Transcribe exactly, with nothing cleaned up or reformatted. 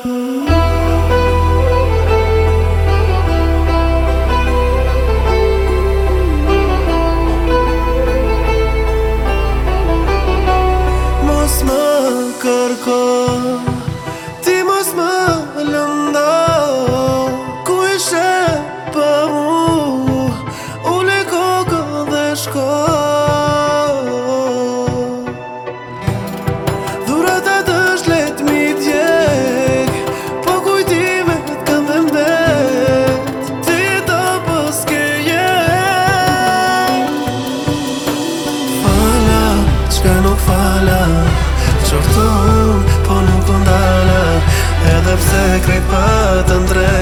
Mos më kërko, ti mos më lëndo. Ku ishe pa mu, ule kokën dhe shko. Dhurata të shlet mi djeg, po kujtimet kanë dhe mbet. Ti jeto po s'ke jet. Fala, qka nuk fala, qortum, po nuk ndala. Edhe pse krejt pa të ndre